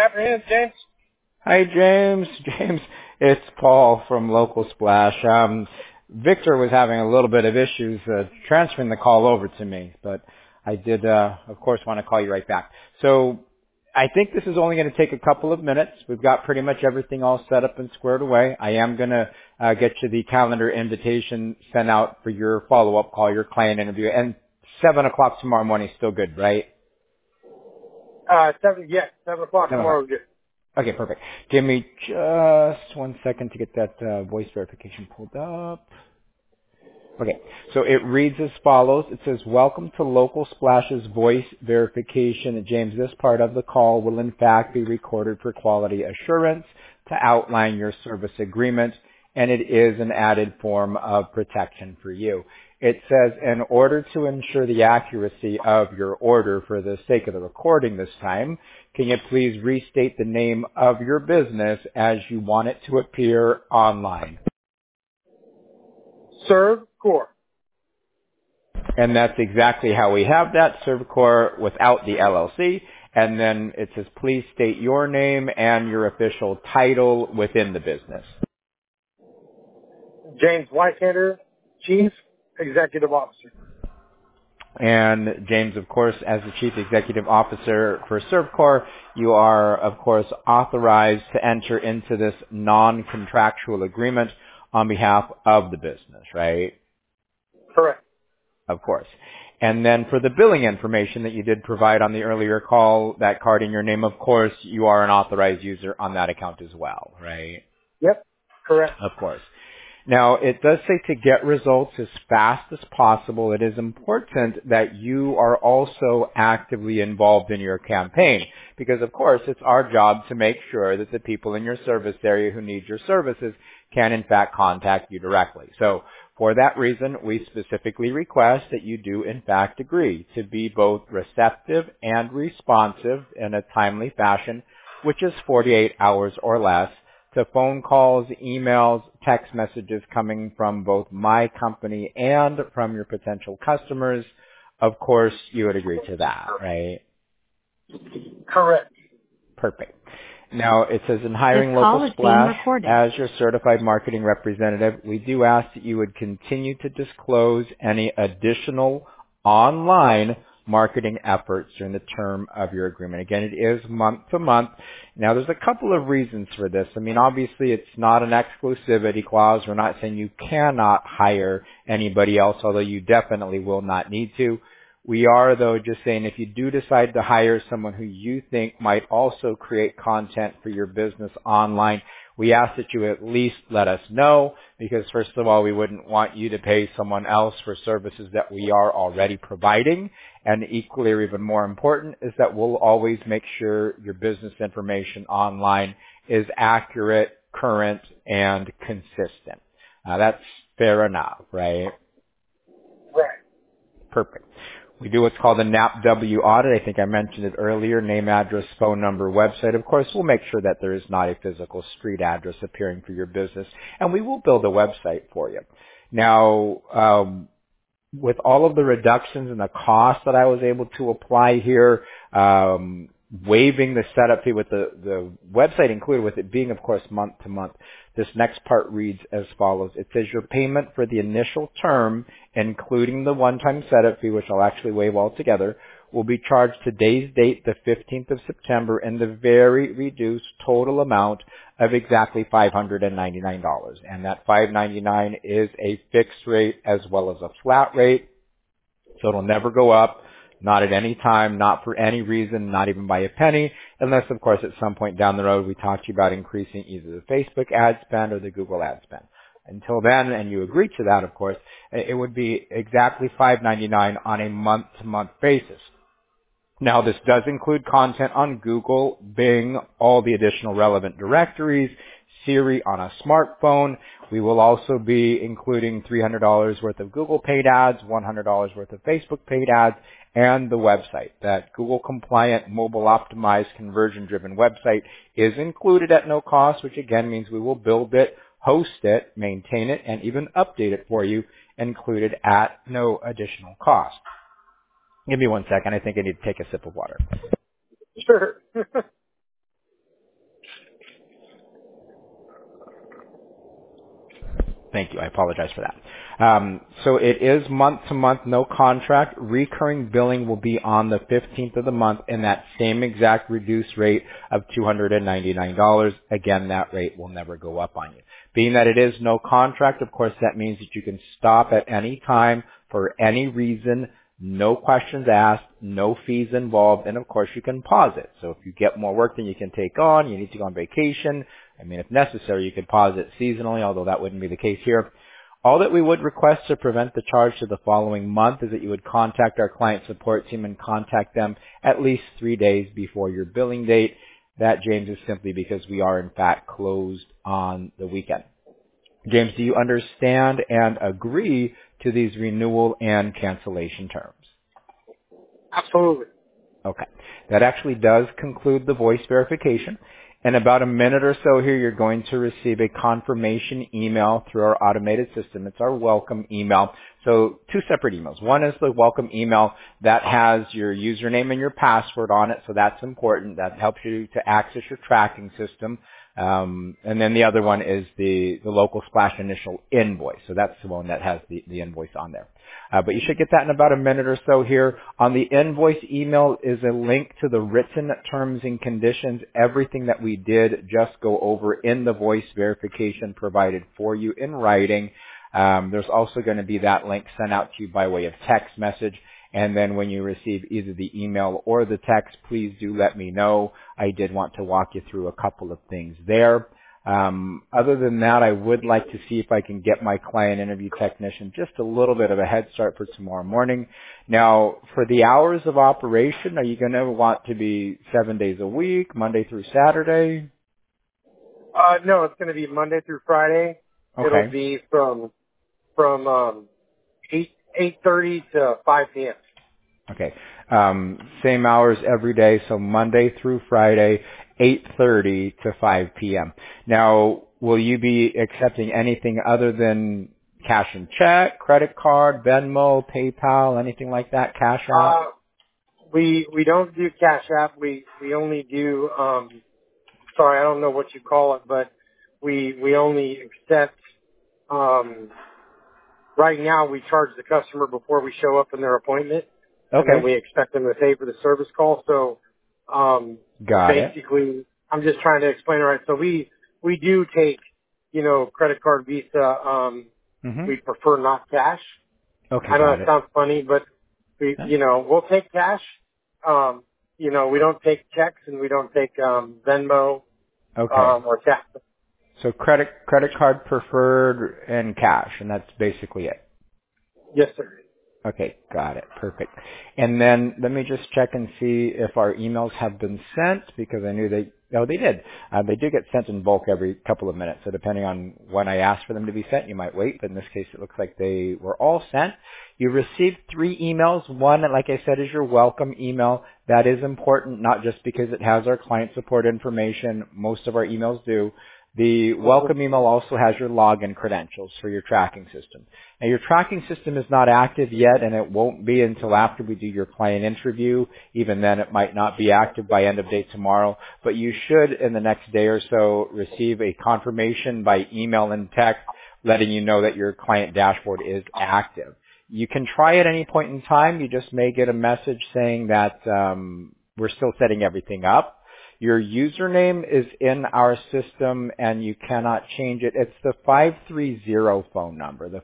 afternoon, James. Hi, James. James, it's Paul from Local Splash. Victor was having a little bit of issues transferring the call over to me, but I did, of course, want to call you right back. So I think this is only going to take a couple of minutes. We've got pretty much everything all set up and squared away. I am going to get you the calendar invitation sent out for your follow-up call, your client interview, and 7 o'clock tomorrow morning is still good, right? 7 o'clock tomorrow. Good. Okay, perfect. Give me just 1 second to get that voice verification pulled up. Okay, so it reads as follows. It says, welcome to Local Splash's voice verification. James, this part of the call will in fact be recorded for quality assurance to outline your service agreement, and it is an added form of protection for you. It says, in order to ensure the accuracy of your order for the sake of the recording this time, can you please restate the name of your business as you want it to appear online? ServCore. And that's exactly how we have that, ServCore without the LLC. And then it says, please state your name and your official title within the business. James Whitehander, Chief Executive Officer. And James, of course, as the Chief Executive Officer for ServCore, you are, of course, authorized to enter into this non-contractual agreement on behalf of the business, right? Correct. Of course. And then for the billing information that you did provide on the earlier call, that card in your name, of course, you are an authorized user on that account as well, right? Yep. Correct. Of course. Now, it does say to get results as fast as possible, it is important that you are also actively involved in your campaign because, of course, it's our job to make sure that the people in your service area who need your services can, in fact, contact you directly. So for that reason, we specifically request that you do, in fact, agree to be both receptive and responsive in a timely fashion, which is 48 hours or less, to phone calls, emails, text messages coming from both my company and from your potential customers. Of course, you would agree to that, right? Correct. Perfect. Now, it says in hiring Local Splash as your certified marketing representative, we do ask that you would continue to disclose any additional online marketing efforts during the term of your agreement. Again, it is month to month. Now, there's a couple of reasons for this. I mean, obviously, it's not an exclusivity clause. We're not saying you cannot hire anybody else, although you definitely will not need to. We are, though, just saying if you do decide to hire someone who you think might also create content for your business online, we ask that you at least let us know because, first of all, we wouldn't want you to pay someone else for services that we are already providing. And equally or even more important is that we'll always make sure your business information online is accurate, current, and consistent. That's fair enough, right? Right. Perfect. We do what's called a NAPW audit. I think I mentioned it earlier. Name, address, phone number, website. Of course, we'll make sure that there is not a physical street address appearing for your business, and we will build a website for you. Now, with all of the reductions and the cost that I was able to apply here, waiving the setup fee with the website included, with it being, of course, month to month, this next part reads as follows. It says your payment for the initial term, including the one-time setup fee, which I'll actually waive altogether, will be charged today's date, the 15th of September, in the very reduced total amount of exactly $599. And that $599 is a fixed rate as well as a flat rate. So it'll never go up, not at any time, not for any reason, not even by a penny, unless, of course, at some point down the road we talk to you about increasing either the Facebook ad spend or the Google ad spend. Until then, and you agree to that, of course, it would be exactly $599 on a month-to-month basis. Now, this does include content on Google, Bing, all the additional relevant directories, Siri on a smartphone. We will also be including $300 worth of Google paid ads, $100 worth of Facebook paid ads, and the website. That Google compliant, mobile optimized, conversion driven website is included at no cost, which again means we will build it, host it, maintain it, and even update it for you, included at no additional cost. Give me 1 second. I think I need to take a sip of water. Sure. Thank you. I apologize for that. So it is month to month, no contract. Recurring billing will be on the 15th of the month in that same exact reduced rate of $299. Again, that rate will never go up on you. Being that it is no contract, of course, that means that you can stop at any time for any reason, no questions asked, no fees involved, and of course you can pause it. So if you get more work than you can take on, you need to go on vacation, I mean, if necessary, you could pause it seasonally, although that wouldn't be the case here. All that we would request to prevent the charge to the following month is that you would contact our client support team and contact them at least 3 days before your billing date. That, James, is simply because we are in fact closed on the weekend. James, do you understand and agree to these renewal and cancellation terms? Absolutely. Okay. That actually does conclude the voice verification. In about a minute or so here, you're going to receive a confirmation email through our automated system. It's our welcome email. So 2 separate emails. One is the welcome email that has your username and your password on it. So that's important. That helps you to access your tracking system. And then the other one is the local splash initial invoice. So that's the one that has the invoice on there. But you should get that in about a minute or so here. On the invoice email is a link to the written terms and conditions. Everything that we did just go over in the voice verification provided for you in writing. There's also going to be that link sent out to you by way of text message. And then when you receive either the email or the text, please do let me know. I did want to walk you through a couple of things there. Other than that, I would like to see if I can get my client interview technician just a little bit of a head start for tomorrow morning. Now, for the hours of operation, are you going to want to be 7 days a week, Monday through Saturday? No, it's going to be Monday through Friday. Okay. It'll be from 8:30 to 5 p.m. Okay. Same hours every day, so Monday through Friday, 8:30 to 5 p.m. Now, will you be accepting anything other than cash and check, credit card, Venmo, PayPal, anything like that, Cash App? We don't do Cash App. We only do sorry, I don't know what you call it, but we only accept right now we charge the customer before we show up in their appointment. Okay. And then we expect them to pay for the service call. So basically, I'm just trying to explain it right. So we do take, credit card, Visa. We prefer not cash. Okay. I know it sounds funny, but we'll take cash. We don't take checks and we don't take Venmo or tap. So credit card preferred and cash, and that's basically it. Yes, sir. Okay, got it. Perfect. And then let me just check and see if our emails have been sent, because I knew they did. They do get sent in bulk every couple of minutes. So depending on when I ask for them to be sent, you might wait. But in this case, it looks like they were all sent. You received 3 emails. One, like I said, is your welcome email. That is important, not just because it has our client support information. Most of our emails do. The welcome email also has your login credentials for your tracking system. Now, your tracking system is not active yet, and it won't be until after we do your client interview. Even then, it might not be active by end of day tomorrow, but you should, in the next day or so, receive a confirmation by email and text letting you know that your client dashboard is active. You can try at any point in time. You just may get a message saying that we're still setting everything up. Your username is in our system and you cannot change it. It's the 530 phone number, the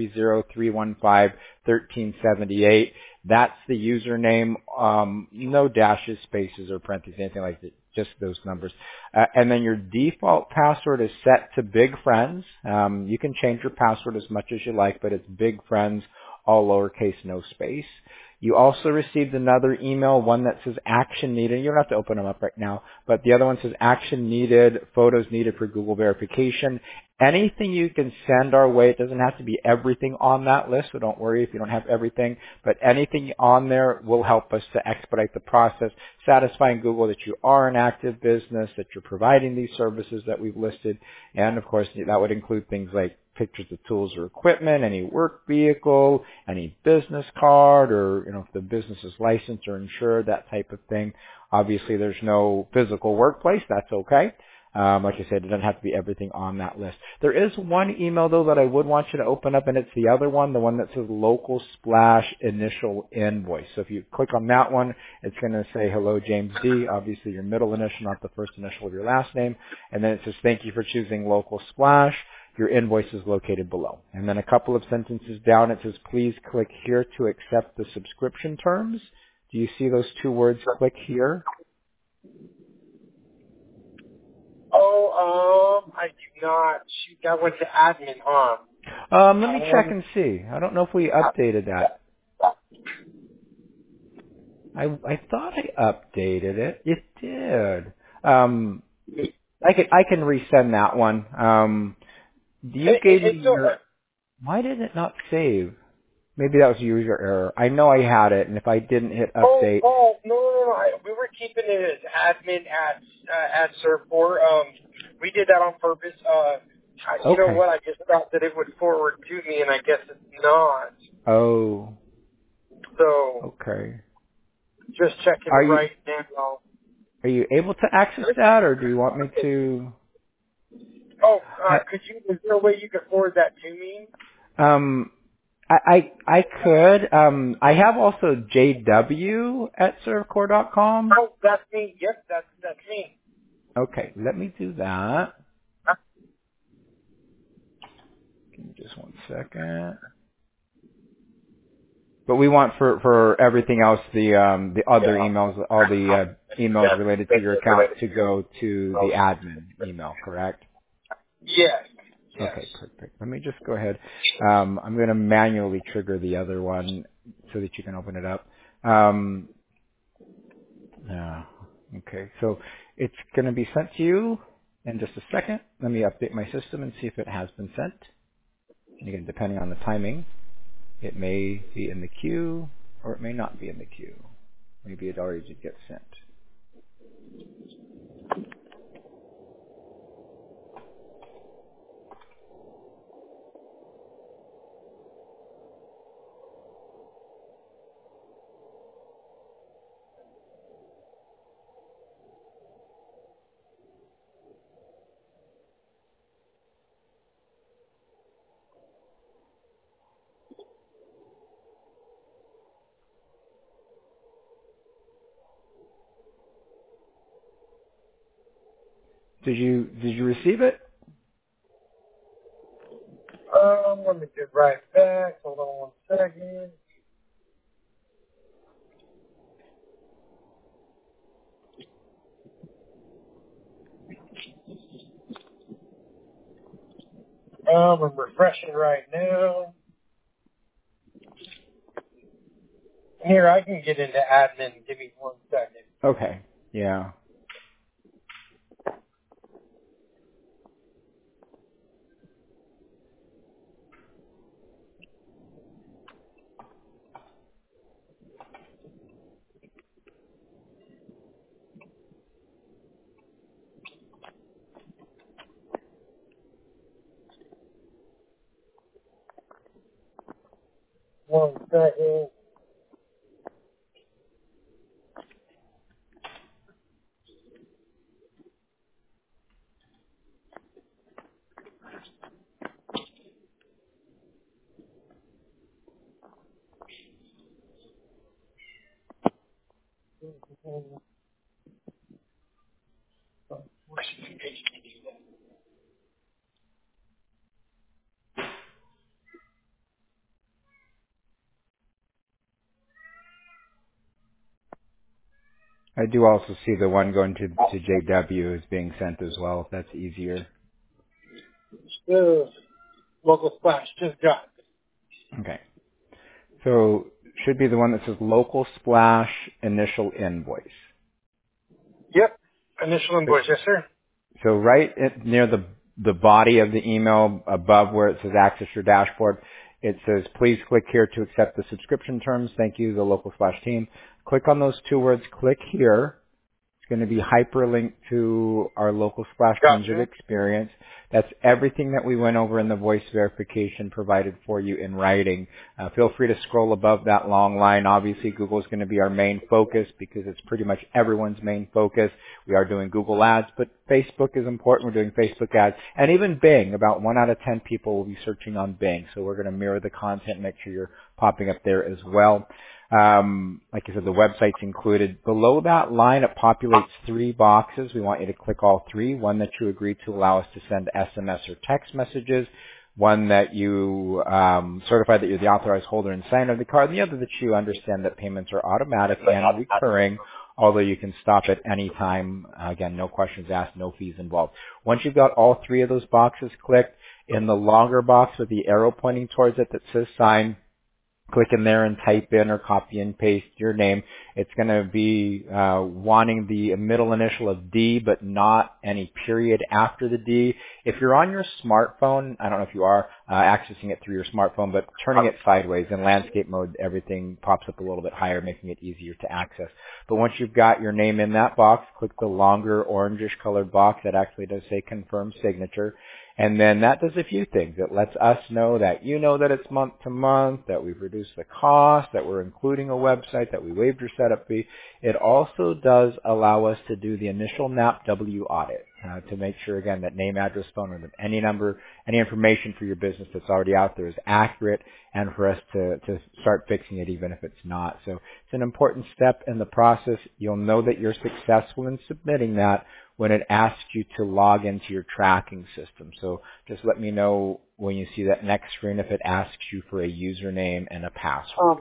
530-315-1378. That's the username. No dashes, spaces, or parentheses, anything like that. Just those numbers. And then your default password is set to Big Friends. You can change your password as much as you like, but it's Big Friends, all lowercase, no space. You also received another email, one that says action needed. You don't have to open them up right now, but the other one says action needed, photos needed for Google verification. Anything you can send our way. It doesn't have to be everything on that list, so don't worry if you don't have everything, but anything on there will help us to expedite the process, satisfying Google that you are an active business, that you're providing these services that we've listed, and of course that would include things like pictures of tools or equipment, any work vehicle, any business card, or if the business is licensed or insured, that type of thing. Obviously, there's no physical workplace. That's okay. Like I said, it doesn't have to be everything on that list. There is one email though that I would want you to open up, and it's the other one, the one that says local splash initial invoice. So if you click on that one, it's going to say hello James D. Obviously your middle initial, not the first initial of your last name. And then it says thank you for choosing local splash. Your invoice is located below. And then a couple of sentences down, it says please click here to accept the subscription terms. Do you see those two words, click here? Oh, I do not. Shoot, that went to admin, huh? Let me check and see. I don't know if we updated that. I thought I updated it. It did. I can resend that one. You gave me your. Why did it not save? Maybe that was user error. I know I had it, and if I didn't hit update. No. We were keeping it as admin at Serve4. We did that on purpose. You know what? I just thought that it would forward to me, and I guess it's not. Oh. So. Okay. Just checking right now. Are you able to access that, or do you want me to? Is there a way you could forward that to me? I could. I have also jw@servcore.com. Oh, that's me. Yep, that's me. Okay, let me do that. Give me just one second. But we want for everything else the other emails, all the emails related to your account to go to the admin email, correct? Yes. Okay, perfect. Let me just go ahead. I'm going to manually trigger the other one so that you can open it up. Okay, so it's going to be sent to you in just a second. Let me update my system and see if it has been sent. And again, depending on the timing, it may be in the queue or it may not be in the queue. Maybe it already did get sent. Did you receive it? Let me get right back. Hold on one second. I'm refreshing right now. Here, I can get into admin. Give me 1 second. Okay. Yeah. One second. I do also see the one going to JW is being sent as well, if that's easier. Local splash. Just got it. Okay. So should be the one that says local splash initial invoice. Yep. Initial invoice. Yes, sir. So near the body of the email above where it says access your dashboard, it says please click here to accept the subscription terms. Thank you, the local splash team. Click on those two words, click here, It's going to be hyperlinked to our local Splash Transit experience. That's everything that we went over in the voice verification provided for you in writing. Feel free to scroll above that long line. Obviously, Google is going to be our main focus because it's pretty much everyone's main focus. We are doing Google ads, but Facebook is important. We're doing Facebook ads. And even Bing. About 1 out of 10 people will be searching on Bing. So we're going to mirror the content, make sure you're popping up there as well. Like I said, the website's included. Below that line, it populates 3 boxes. We want you to click all 3. One that you agree to allow us to send SMS or text messages. One that you certify that you're the authorized holder and signer of the card. And the other that you understand that payments are automatic and recurring, although you can stop at any time. Again, no questions asked, no fees involved. Once you've got all 3 of those boxes clicked, in the longer box with the arrow pointing towards it that says sign, click in there and type in or copy and paste your name. It's going to be wanting the middle initial of D, but not any period after the D. If you're on your smartphone, I don't know if you are accessing it through your smartphone, but turning it sideways in landscape mode, everything pops up a little bit higher, making it easier to access. But once you've got your name in that box, click the longer orangish colored box that actually does say confirm signature. And then that does a few things. It lets us know that you know that it's month to month, that we've reduced the cost, that we're including a website, that we waived your setup fee. It also does allow us to do the initial NAPW audit to make sure, again, that name, address, phone number, any number, any information for your business that's already out there is accurate, and for us to start fixing it even if it's not. So it's an important step in the process. You'll know that you're successful in submitting that when it asks you to log into your tracking system. So just let me know when you see that next screen if it asks you for a username and a password.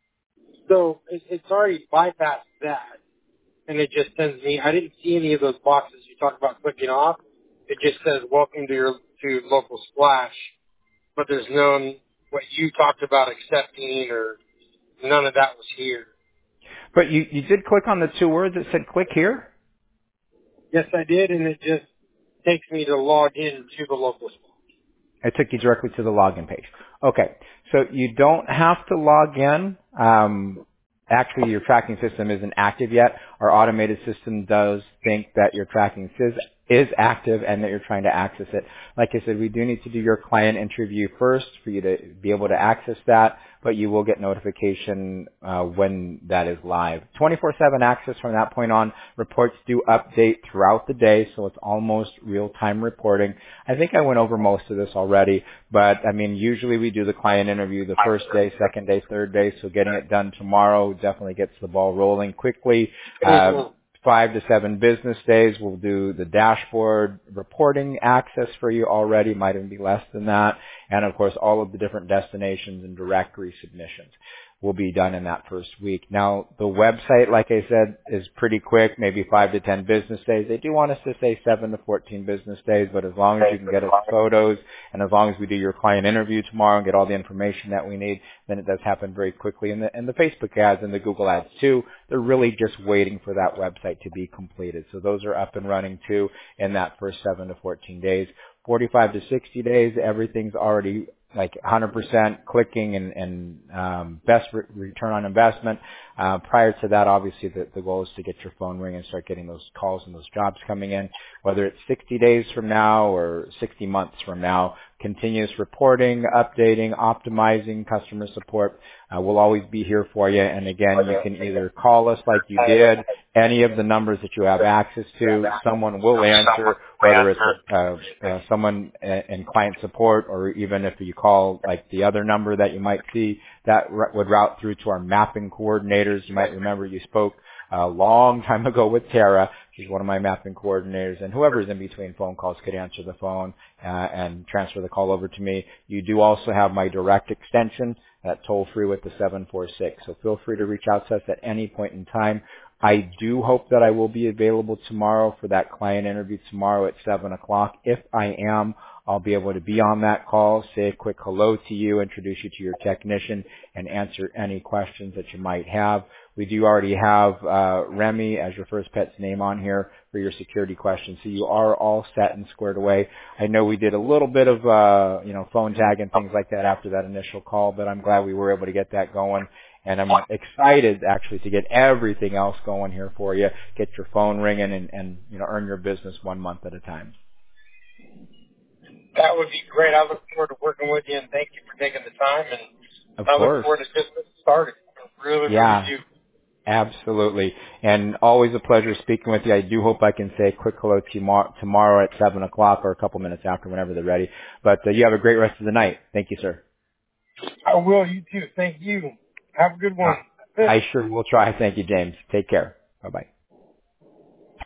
So it's already bypassed that, and it just sends me. I didn't see any of those boxes you talked about clicking off. It just says welcome to local Splash, but there's none what you talked about accepting, or none of that was here. But you did click on the 2 words that said click here? Yes, I did, and it just takes me to log in to the local Splash. It took you directly to the login page. Okay, so you don't have to log in. Actually, your tracking system isn't active yet. Our automated system does think that your tracking is active and that you're trying to access it. Like I said, we do need to do your client interview first for you to be able to access that, but you will get notification when that is live. 24/7 access from that point on. Reports do update throughout the day, so it's almost real-time reporting. I think I went over most of this already, but I mean, usually we do the client interview the first day, second day, third day, so getting it done tomorrow definitely gets the ball rolling quickly. 5 to 7 business days, we'll do the dashboard reporting access for you already, might even be less than that. And of course, all of the different destinations and directory submissions will be done in that first week. Now, the website, like I said, is pretty quick, maybe 5 to 10 business days. They do want us to say 7 to 14 business days, but as long as you can get us photos and as long as we do your client interview tomorrow and get all the information that we need, then it does happen very quickly. And the Facebook ads and the Google ads too, they're really just waiting for that website to be completed. So those are up and running too in that first 7 to 14 days. 45 to 60 days, everything's already like 100% clicking and best return on investment. Prior to that, obviously, the goal is to get your phone ringing and start getting those calls and those jobs coming in. Whether it's 60 days from now or 60 months from now, continuous reporting, updating, optimizing customer support. We'll always be here for you. And again, you can either call us like you did, any of the numbers that you have access to. Someone will answer, whether it's someone in client support or even if you call like the other number that you might see, that would route through to our mapping coordinators. You might remember you spoke a long time ago with Tara. She's one of my mapping coordinators, and whoever's in between phone calls could answer the phone and transfer the call over to me. You do also have my direct extension at toll-free with the 746, so feel free to reach out to us at any point in time. I do hope that I will be available tomorrow for that client interview tomorrow at 7 o'clock. If I am, I'll be able to be on that call, say a quick hello to you, introduce you to your technician, and answer any questions that you might have. We do already have Remy as your first pet's name on here for your security questions, so you are all set and squared away. I know we did a little bit of phone tag and things like that after that initial call, but I'm glad we were able to get that going. And I'm excited actually to get everything else going here for you, get your phone ringing and earn your business 1 month at a time. That would be great. I look forward to working with you, and thank you for taking the time. And Of I course. look forward to just getting started. I really do. Absolutely. And always a pleasure speaking with you. I do hope I can say a quick hello to you tomorrow at 7 o'clock or a couple minutes after, whenever they're ready. But you have a great rest of the night. Thank you, sir. I will. You too. Thank you. Have a good one. I sure will try. Thank you, James. Take care. Bye-bye.